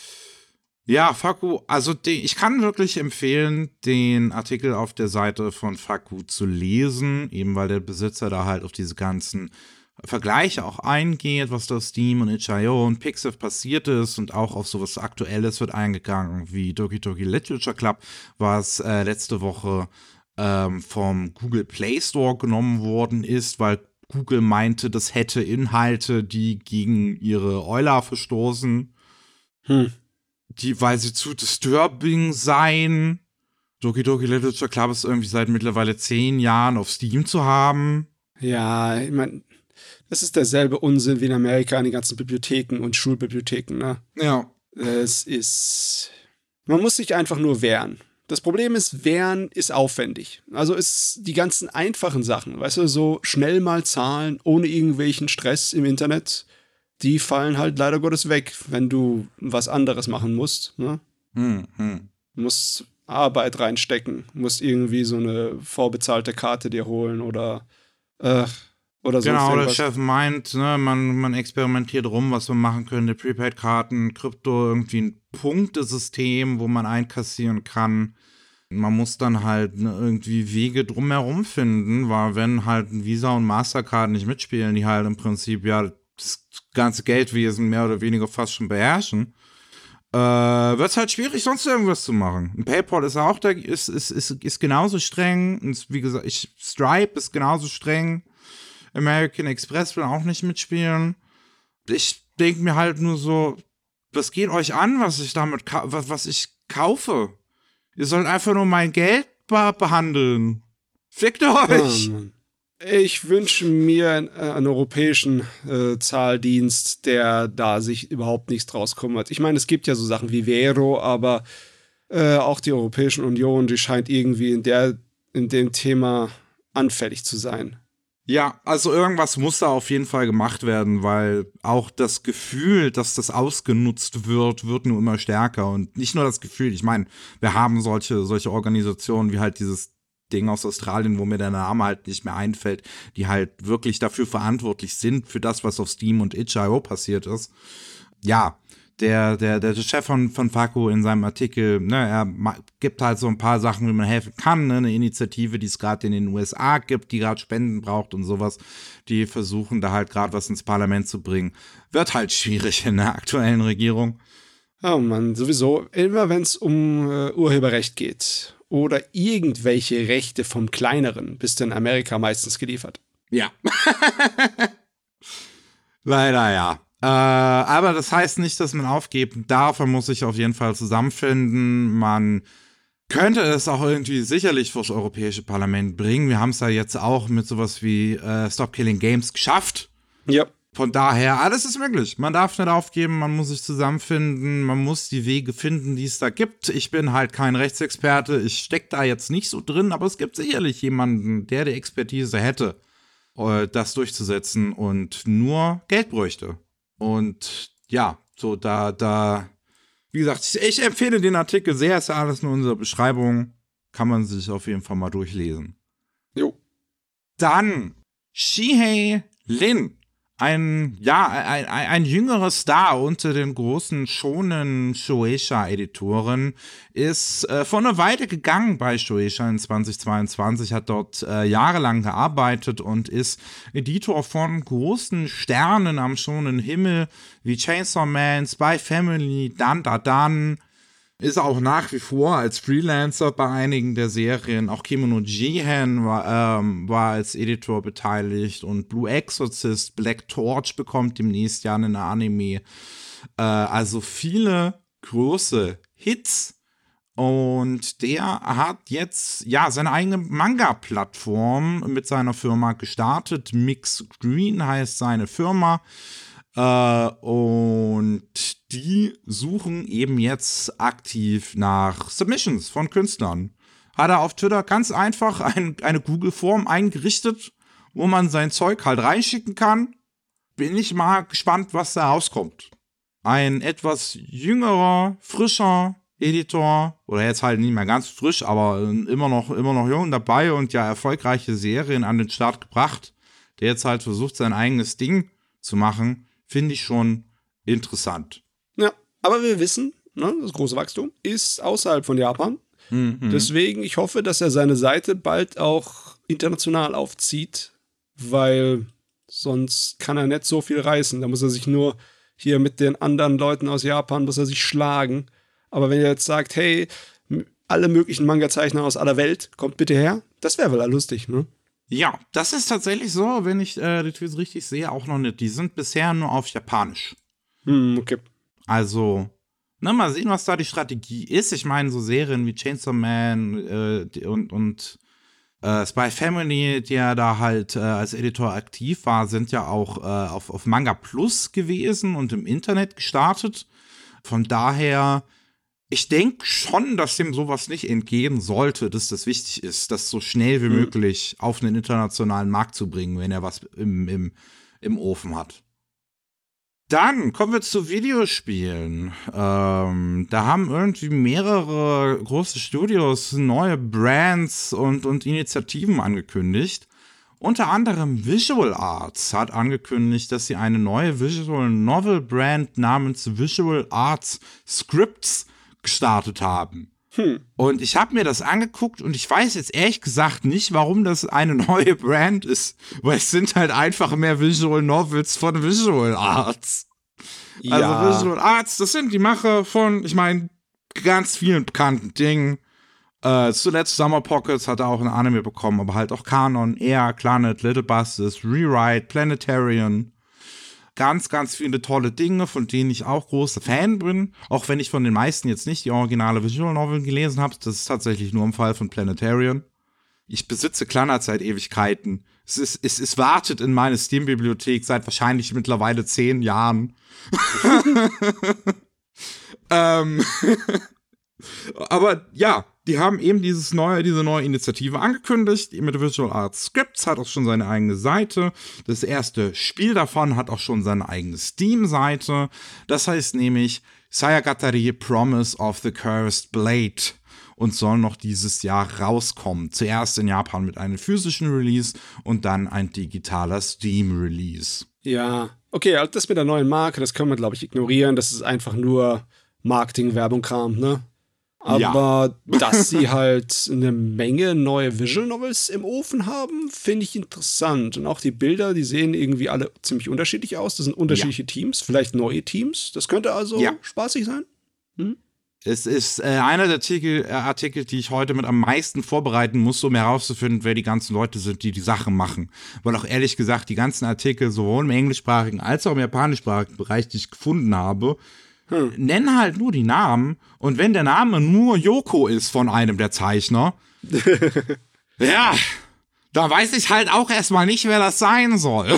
Ja, Faku, also den, ich kann wirklich empfehlen, den Artikel auf der Seite von Faku zu lesen, eben weil der Besitzer da halt auf diese ganzen Vergleiche auch eingeht, was da Steam und itch punkt i o und Pixiv passiert ist und auch auf sowas Aktuelles wird eingegangen, wie Doki Doki Literature Club, was äh, letzte Woche ähm, vom Google Play Store genommen worden ist, weil Google meinte, das hätte Inhalte, die gegen ihre Euler verstoßen. Hm. Die, weil sie zu disturbing seien. Doki Doki Literature Club ist irgendwie seit mittlerweile zehn Jahren auf Steam zu haben. Ja, ich meine, das ist derselbe Unsinn wie in Amerika an den ganzen Bibliotheken und Schulbibliotheken, ne? Ja. Es ist. Man muss sich einfach nur wehren. Das Problem ist, wehren ist aufwendig. Also ist die ganzen einfachen Sachen, weißt du, so schnell mal zahlen, ohne irgendwelchen Stress im Internet, die fallen halt leider Gottes weg, wenn du was anderes machen musst. Ne? Hm, hm. Du musst Arbeit reinstecken, musst irgendwie so eine vorbezahlte Karte dir holen oder, äh, oder so. Genau, der Chef meint, ne, man, man experimentiert rum, was man machen könnte. Prepaid-Karten, Krypto, irgendwie ein Punktesystem, wo man einkassieren kann. Man muss dann halt ne, irgendwie Wege drumherum finden, weil wenn halt ein Visa und Mastercard nicht mitspielen, die halt im Prinzip ja das ganze Geldwesen mehr oder weniger fast schon beherrschen, äh, wird es halt schwierig, sonst irgendwas zu machen. Ein PayPal ist auch da, ist, ist, ist, ist genauso streng. Und wie gesagt, ich, Stripe ist genauso streng. American Express will auch nicht mitspielen. Ich denke mir halt nur so, was geht euch an, was ich damit, was, was ich kaufe? Ihr sollt einfach nur mein Geld be- behandeln. Fickt euch! Oh, ich wünsche mir einen, äh, einen europäischen äh, Zahldienst, der da sich überhaupt nichts draus kümmert. Ich meine, es gibt ja so Sachen wie Vero, aber äh, auch die Europäische Union, die scheint irgendwie in, der, in dem Thema anfällig zu sein. Ja, also irgendwas muss da auf jeden Fall gemacht werden, weil auch das Gefühl, dass das ausgenutzt wird, wird nur immer stärker. Und nicht nur das Gefühl, ich meine, wir haben solche, solche Organisationen wie halt dieses Ding aus Australien, wo mir der Name halt nicht mehr einfällt, die halt wirklich dafür verantwortlich sind, für das, was auf Steam und itch punkt i o passiert ist. Ja, der, der, der Chef von, von Faku in seinem Artikel, ne, er gibt halt so ein paar Sachen, wie man helfen kann, ne, eine Initiative, die es gerade in den U S A gibt, die gerade Spenden braucht und sowas, die versuchen da halt gerade was ins Parlament zu bringen. Wird halt schwierig in der aktuellen Regierung. Oh Mann, sowieso, immer wenn es um äh, Urheberrecht geht oder irgendwelche Rechte vom Kleineren, bist du in Amerika meistens geliefert. Ja. Leider ja. Äh, aber das heißt nicht, dass man aufgeben darf. Man muss sich auf jeden Fall zusammenfinden. Man könnte es auch irgendwie sicherlich vors Europäische Parlament bringen. Wir haben es ja jetzt auch mit sowas wie äh, Stop Killing Games geschafft. Ja. Von daher, alles ist möglich. Man darf nicht aufgeben, man muss sich zusammenfinden, man muss die Wege finden, die es da gibt. Ich bin halt kein Rechtsexperte, ich stecke da jetzt nicht so drin, aber es gibt sicherlich jemanden, der die Expertise hätte, das durchzusetzen und nur Geld bräuchte. Und ja, so da, da, wie gesagt, ich, ich empfehle den Artikel sehr, ist ja alles nur unsere Beschreibung, kann man sich auf jeden Fall mal durchlesen. Jo. Dann Shihei Lin. Ein, ja, ein, ein, ein jüngerer Star unter den großen Shonen Shueisha-Editoren ist äh, vor einer Weile gegangen bei Shueisha in zweitausendzweiundzwanzig, hat dort äh, jahrelang gearbeitet und ist Editor von großen Sternen am Shonen Himmel wie Chainsaw Man, Spy Family, Dan Da Dan. Ist auch nach wie vor als Freelancer bei einigen der Serien. Auch Kemono Jihen war, ähm, war als Editor beteiligt. Und Blue Exorcist, Black Torch bekommt demnächst ja einen Anime. Äh, also viele große Hits. Und der hat jetzt ja seine eigene Manga-Plattform mit seiner Firma gestartet. Mix Green heißt seine Firma. Uh, und die suchen eben jetzt aktiv nach Submissions von Künstlern. Hat er auf Twitter ganz einfach ein, eine Google-Form eingerichtet, wo man sein Zeug halt reinschicken kann. Bin ich mal gespannt, was da rauskommt. ein etwas jüngerer, frischer Editor, oder jetzt halt nicht mehr ganz frisch, aber immer noch, immer noch jung dabei und ja erfolgreiche Serien an den Start gebracht, der jetzt halt versucht, sein eigenes Ding zu machen, finde ich schon interessant. Ja, aber wir wissen, ne, das große Wachstum ist außerhalb von Japan. Mhm. Deswegen, ich hoffe, dass er seine Seite bald auch international aufzieht, weil sonst kann er nicht so viel reißen. Da muss er sich nur hier mit den anderen Leuten aus Japan, muss er sich schlagen. Aber wenn er jetzt sagt, hey, alle möglichen Manga-Zeichner aus aller Welt, kommt bitte her, das wäre wohl lustig, ne? Ja, das ist tatsächlich so, wenn ich äh, die Tweets richtig sehe, auch noch nicht. Die sind bisher nur auf Japanisch. Hm, okay. Also, na, mal sehen, was da die Strategie ist. Ich meine, so Serien wie Chainsaw Man äh, und, und äh, Spy Family, die ja da halt äh, als Editor aktiv war, sind ja auch äh, auf, auf Manga Plus gewesen und im Internet gestartet. Von daher, ich denke schon, dass dem sowas nicht entgehen sollte, dass das wichtig ist, das so schnell wie mhm. möglich auf einen internationalen Markt zu bringen, wenn er was im, im, im Ofen hat. Dann kommen wir zu Videospielen. Ähm, da haben irgendwie mehrere große Studios neue Brands und, und Initiativen angekündigt. Unter anderem Visual Arts hat angekündigt, dass sie eine neue Visual Novel Brand namens Visual Arts Scripts gestartet haben. Hm. Und ich habe mir das angeguckt und ich weiß jetzt ehrlich gesagt nicht, warum das eine neue Brand ist, weil es sind halt einfach mehr Visual Novels von Visual Arts. Ja. Also Visual Arts, das sind die Macher von, ich meine, ganz vielen bekannten Dingen. Äh, zuletzt Summer Pockets hat er auch ein Anime bekommen, aber halt auch Kanon, Air, Clannad, Little Busters, Rewrite, Planetarian. Ganz, ganz viele tolle Dinge, von denen ich auch großer Fan bin. Auch wenn ich von den meisten jetzt nicht die originale Visual Novel gelesen habe. Das ist tatsächlich nur im Fall von Planetarian. Ich besitze Clannad seit Ewigkeiten. Es, ist, es, es wartet in meine Steam-Bibliothek seit wahrscheinlich mittlerweile zehn Jahren. ähm, aber ja, die haben eben dieses neue, diese neue Initiative angekündigt. Mit Visual Arts Scripts hat auch schon seine eigene Seite. Das erste Spiel davon hat auch schon seine eigene Steam-Seite. Das heißt nämlich Sayagatari Promise of the Cursed Blade und soll noch dieses Jahr rauskommen. Zuerst in Japan mit einem physischen Release und dann ein digitaler Steam-Release. Ja, okay, also das mit der neuen Marke, das können wir, glaube ich, ignorieren. Das ist einfach nur Marketing, Werbung, Kram, ne? Aber ja. Dass sie halt eine Menge neue Visual Novels im Ofen haben, finde ich interessant. Und auch die Bilder, die sehen irgendwie alle ziemlich unterschiedlich aus. Das sind unterschiedliche ja. Teams, vielleicht neue Teams. Das könnte also ja. spaßig sein. Hm? Es ist äh, einer der Artikel, äh, Artikel, die ich heute mit am meisten vorbereiten muss, um herauszufinden, wer die ganzen Leute sind, die die Sachen machen. Weil auch ehrlich gesagt, die ganzen Artikel sowohl im englischsprachigen als auch im japanischsprachigen Bereich, die ich gefunden habe, Hm. nennen halt nur die Namen und wenn der Name nur Yoko ist von einem der Zeichner, ja, da weiß ich halt auch erstmal nicht, wer das sein soll.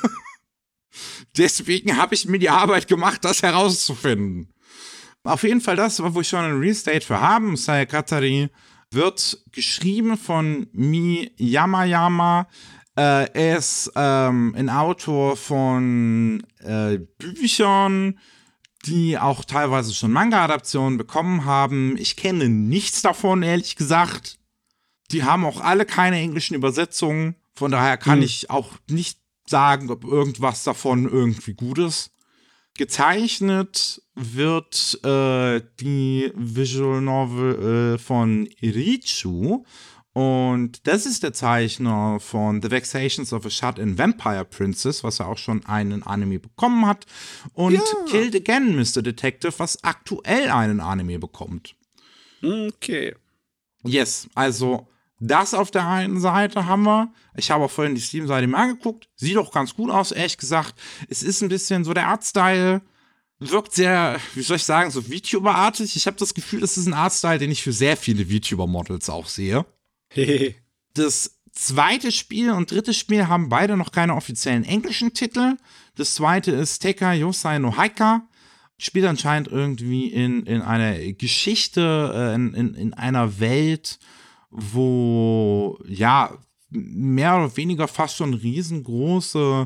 Deswegen habe ich mir die Arbeit gemacht, das herauszufinden. Auf jeden Fall das, wo ich schon ein Restate für haben, Sayagatari, wird geschrieben von Mi Yamayama. Äh, er ist ähm, ein Autor von äh, Büchern, die auch teilweise schon Manga-Adaptionen bekommen haben. Ich kenne nichts davon, ehrlich gesagt. Die haben auch alle keine englischen Übersetzungen. Von daher kann hm. ich auch nicht sagen, ob irgendwas davon irgendwie gut ist. Gezeichnet wird äh, die Visual Novel äh, von Irichu. Und das ist der Zeichner von The Vexations of a Shut-in Vampire Princess, was er auch schon einen Anime bekommen hat. Und ja. Killed Again, Mister Detective, was aktuell einen Anime bekommt. Okay. Yes, also das auf der einen Seite haben wir. Ich habe auch vorhin die Steam-Seite mir angeguckt. Sieht auch ganz gut aus, ehrlich gesagt. Es ist ein bisschen so, der Artstyle wirkt sehr, wie soll ich sagen, so VTuber-artig. Ich habe das Gefühl, das ist ein Artstyle, den ich für sehr viele VTuber-Models auch sehe. Das zweite Spiel und dritte Spiel haben beide noch keine offiziellen englischen Titel. Das zweite ist Teika Yosai no Haika. Spielt anscheinend irgendwie in, in einer Geschichte, äh, in, in, in einer Welt, wo, ja, mehr oder weniger fast schon riesengroße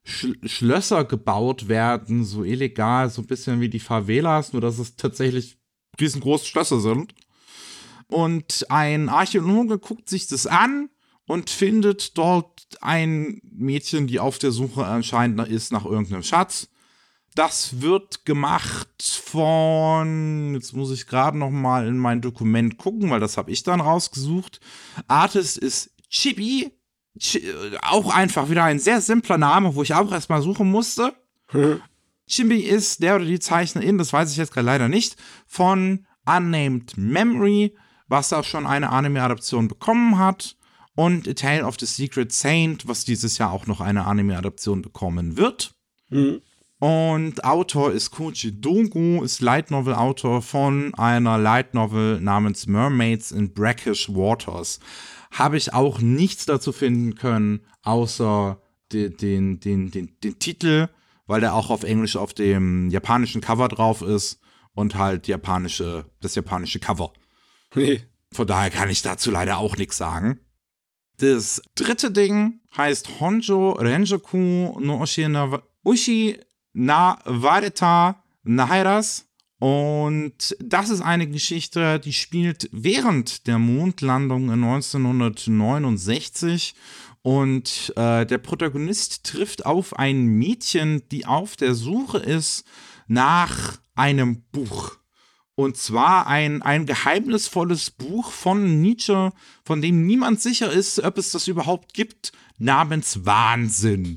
Sch- Schlösser gebaut werden, so illegal, so ein bisschen wie die Favelas, nur dass es tatsächlich riesengroße Schlösser sind. Und ein Archäologe guckt sich das an und findet dort ein Mädchen, die auf der Suche anscheinend ist nach irgendeinem Schatz. Das wird gemacht von, jetzt muss ich gerade noch mal in mein Dokument gucken, weil das habe ich dann rausgesucht. Artist ist Chibi. Ch- auch einfach wieder ein sehr simpler Name, wo ich auch erstmal suchen musste. Hm. Chibi ist der oder die Zeichnerin, das weiß ich jetzt gerade leider nicht, von Unnamed Memory, was auch schon eine Anime-Adaption bekommen hat. Und A Tale of the Secret Saint, was dieses Jahr auch noch eine Anime-Adaption bekommen wird. Hm. Und Autor ist Koji Dogo, ist Light Novel Autor von einer Light Novel namens Mermaids in Brackish Waters. Habe ich auch nichts dazu finden können, außer den, den, den, den, den Titel, weil der auch auf Englisch auf dem japanischen Cover drauf ist und halt japanische, das japanische Cover. Nee. Von daher kann ich dazu leider auch nichts sagen. Das dritte Ding heißt Honjo Renjoku no Ushi na, Ushi na Wareta Nairas. Und das ist eine Geschichte, die spielt während der Mondlandung in neunzehnhundertneunundsechzig. Und äh, der Protagonist trifft auf ein Mädchen, die auf der Suche ist nach einem Buch. Und zwar ein, ein geheimnisvolles Buch von Nietzsche, von dem niemand sicher ist, ob es das überhaupt gibt, namens Wahnsinn.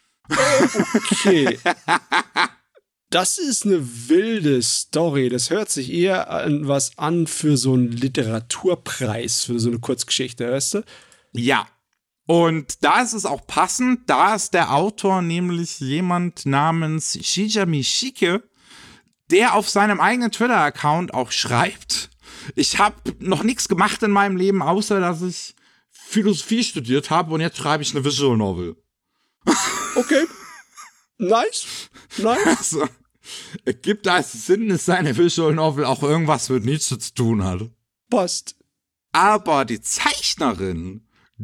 Okay. Das ist eine wilde Story. Das hört sich eher an was an für so einen Literaturpreis, für so eine Kurzgeschichte, weißt du? Ja. Und da ist es auch passend, da ist der Autor nämlich jemand namens Shijami Shike, der auf seinem eigenen Twitter-Account auch schreibt, ich habe noch nichts gemacht in meinem Leben, außer dass ich Philosophie studiert habe und jetzt schreibe ich eine Visual Novel. Okay. Nice. Nice. Also, es gibt als Sinn, dass seine Visual Novel auch irgendwas mit Nietzsche zu tun hat. Passt. Aber die Zeichnerin,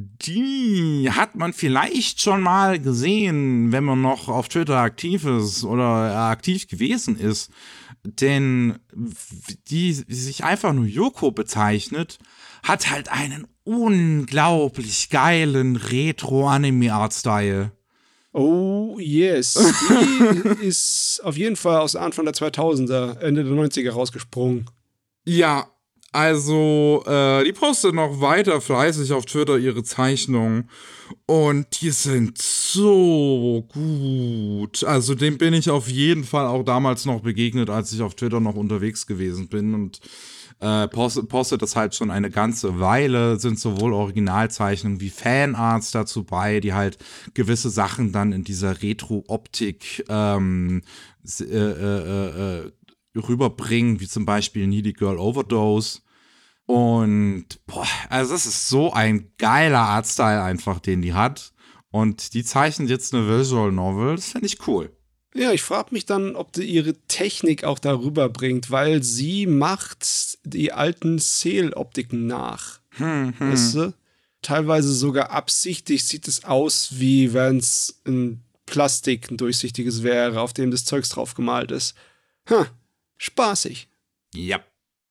die hat man vielleicht schon mal gesehen, wenn man noch auf Twitter aktiv ist oder aktiv gewesen ist. Denn die sich einfach nur Yoko bezeichnet, hat halt einen unglaublich geilen Retro-Anime-Art-Style. Oh, yes. Die ist auf jeden Fall aus Anfang der zweitausender, Ende der neunziger rausgesprungen. Ja, also, äh, die postet noch weiter fleißig auf Twitter ihre Zeichnungen. Und die sind so gut. Also, dem bin ich auf jeden Fall auch damals noch begegnet, als ich auf Twitter noch unterwegs gewesen bin. Und äh, postet, postet das halt schon eine ganze Weile. Sind sowohl Originalzeichnungen wie Fanarts dazu bei, die halt gewisse Sachen dann in dieser Retro-Optik ähm, äh, äh, äh, rüberbringen, wie zum Beispiel Needy Girl Overdose. Und boah, also das ist so ein geiler Artstyle einfach, den die hat. Und die zeichnet jetzt eine Visual Novel, das finde ich cool. Ja, ich frage mich dann, ob die ihre Technik auch darüber bringt, weil sie macht die alten Cel-Optiken nach. Hm, hm. Weißt du? Teilweise sogar absichtlich sieht es aus, wie wenn es ein Plastik, ein durchsichtiges wäre, auf dem das Zeugs drauf gemalt ist. Ha. Spaßig. Ja.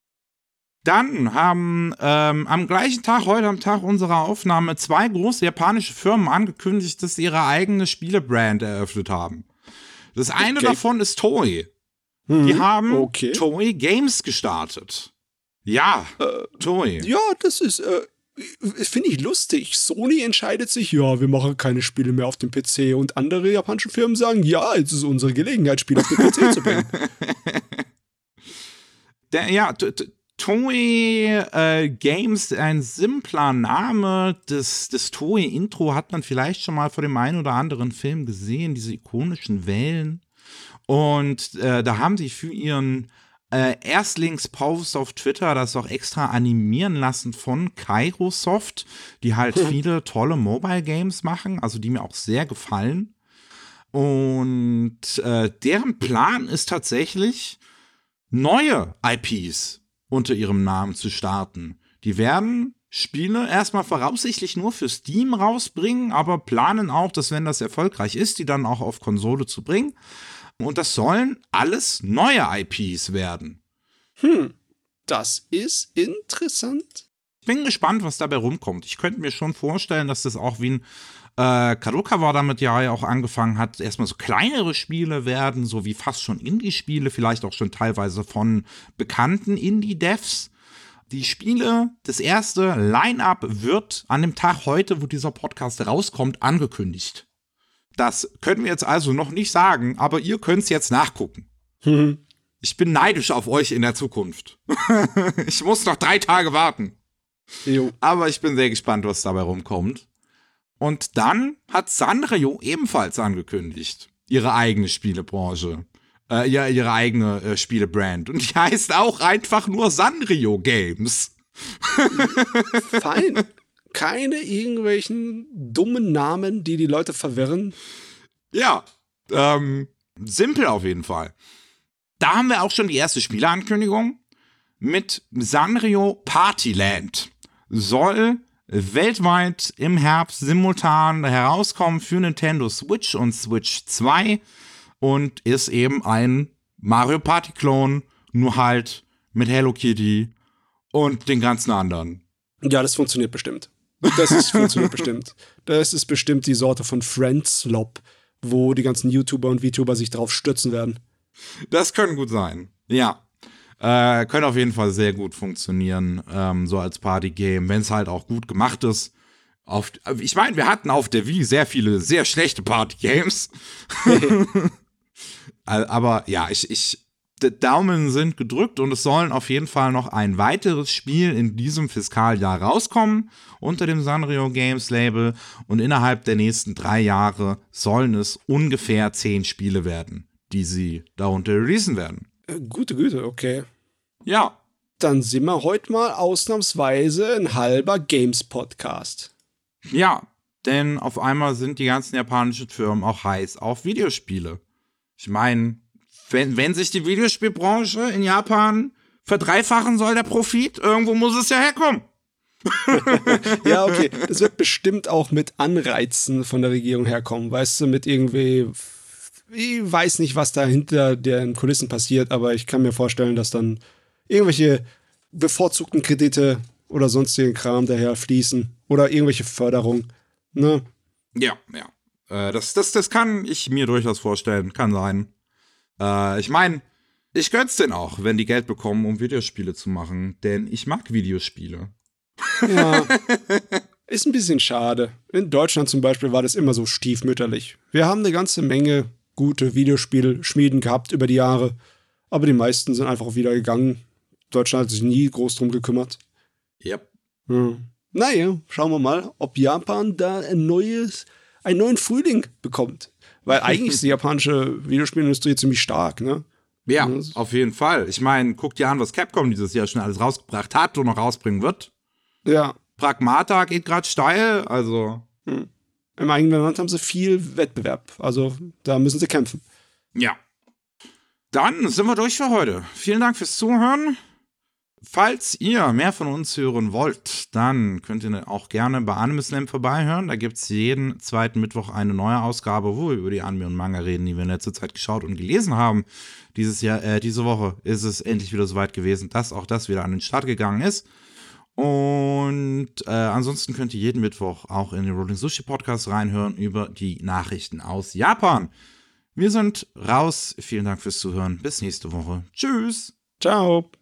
Dann haben ähm, am gleichen Tag, heute am Tag unserer Aufnahme, zwei große japanische Firmen angekündigt, dass sie ihre eigene Spielebrand eröffnet haben. Das eine Okay. davon ist Toei. Mhm. Die haben Okay. Toei Games gestartet. Ja, Äh, Toei. Ja, das ist, äh, finde ich lustig. Sony entscheidet sich, ja, wir machen keine Spiele mehr auf dem P C. Und andere japanische Firmen sagen, ja, jetzt ist unsere Gelegenheit, Spiele auf den P C zu bringen. Der, ja, T- T- Toei äh, Games, ein simpler Name. Das, das Toei-Intro hat man vielleicht schon mal vor dem einen oder anderen Film gesehen, diese ikonischen Wellen. Und äh, da haben sie für ihren äh, Erstlingspost auf Twitter das auch extra animieren lassen von Kairosoft, die halt Hm. viele tolle Mobile Games machen, also die mir auch sehr gefallen. Und äh, deren Plan ist tatsächlich, neue I Ps unter ihrem Namen zu starten. Die werden Spiele erstmal voraussichtlich nur für Steam rausbringen, aber planen auch, dass, wenn das erfolgreich ist, die dann auch auf Konsole zu bringen. Und das sollen alles neue I Ps werden. Hm, das ist interessant. Ich bin gespannt, was dabei rumkommt. Ich könnte mir schon vorstellen, dass das auch wie ein äh, Kadokawa damit ja auch angefangen hat, erstmal so kleinere Spiele werden, so wie fast schon Indie-Spiele, vielleicht auch schon teilweise von bekannten Indie-Devs. Die Spiele, das erste Line-Up wird an dem Tag heute, wo dieser Podcast rauskommt, angekündigt. Das können wir jetzt also noch nicht sagen, aber ihr könnt es jetzt nachgucken. Mhm. Ich bin neidisch auf euch in der Zukunft. Ich muss noch drei Tage warten. Jo. Aber ich bin sehr gespannt, was dabei rumkommt. Und dann hat Sanrio ebenfalls angekündigt, ihre eigene Spielebranche. Äh, ja, ihre eigene äh, Spielebrand. Und die heißt auch einfach nur Sanrio Games. Fein. Keine irgendwelchen dummen Namen, die die Leute verwirren. Ja, ähm, simpel auf jeden Fall. Da haben wir auch schon die erste Spieleankündigung. Mit Sanrio Partyland soll weltweit im Herbst simultan herauskommen für Nintendo Switch und Switch zwei. Und ist eben ein Mario Party-Klon, nur halt mit Hello Kitty und den ganzen anderen. Ja, das funktioniert bestimmt. Das ist, funktioniert bestimmt. Das ist bestimmt die Sorte von Friendslop, wo die ganzen YouTuber und VTuber sich drauf stürzen werden. Das könnte gut sein. Ja. Äh, können auf jeden Fall sehr gut funktionieren, ähm, so als Party-Game, wenn es halt auch gut gemacht ist. Auf, ich meine, wir hatten auf der Wii sehr viele sehr schlechte Party-Games. Aber ja, ich, ich, die Daumen sind gedrückt und es sollen auf jeden Fall noch ein weiteres Spiel in diesem Fiskaljahr rauskommen unter dem Sanrio Games Label und innerhalb der nächsten drei Jahre sollen es ungefähr zehn Spiele werden, die sie darunter releasen werden. Äh, gute Güte, okay. Ja. Dann sind wir heute mal ausnahmsweise ein halber Games-Podcast. Ja, denn auf einmal sind die ganzen japanischen Firmen auch heiß auf Videospiele. Ich meine, wenn, wenn sich die Videospielbranche in Japan verdreifachen soll, der Profit, irgendwo muss es ja herkommen. Ja, okay. Das wird bestimmt auch mit Anreizen von der Regierung herkommen. Weißt du, mit irgendwie, ich weiß nicht, was da hinter den Kulissen passiert, aber ich kann mir vorstellen, dass dann irgendwelche bevorzugten Kredite oder sonstigen Kram daher fließen oder irgendwelche Förderung. Ne? Ja, ja. Äh, das, das, das kann ich mir durchaus vorstellen. Kann sein. Äh, ich meine, ich gönn's denen auch, wenn die Geld bekommen, um Videospiele zu machen. Denn ich mag Videospiele. Ja. Ist ein bisschen schade. In Deutschland zum Beispiel war das immer so stiefmütterlich. Wir haben eine ganze Menge gute Videospielschmieden gehabt über die Jahre. Aber die meisten sind einfach wieder gegangen. Deutschland hat sich nie groß drum gekümmert. Yep. Ja. Naja, schauen wir mal, ob Japan da ein neues, einen neuen Frühling bekommt. Weil eigentlich ist die japanische Videospielindustrie ziemlich stark, ne? Ja, Ja. auf jeden Fall. Ich meine, guck dir an, was Capcom dieses Jahr schon alles rausgebracht hat und noch rausbringen wird. Ja. Pragmata geht gerade steil, also. Hm. Im eigenen Land haben sie viel Wettbewerb. Also da müssen sie kämpfen. Ja. Dann sind wir durch für heute. Vielen Dank fürs Zuhören. Falls ihr mehr von uns hören wollt, dann könnt ihr auch gerne bei Anime Slam vorbeihören. Da gibt es jeden zweiten Mittwoch eine neue Ausgabe, wo wir über die Anime und Manga reden, die wir in letzter Zeit geschaut und gelesen haben. Dieses Jahr, äh, diese Woche ist es endlich wieder soweit gewesen, dass auch das wieder an den Start gegangen ist. Und äh, ansonsten könnt ihr jeden Mittwoch auch in den Rolling Sushi Podcast reinhören über die Nachrichten aus Japan. Wir sind raus. Vielen Dank fürs Zuhören. Bis nächste Woche. Tschüss. Ciao.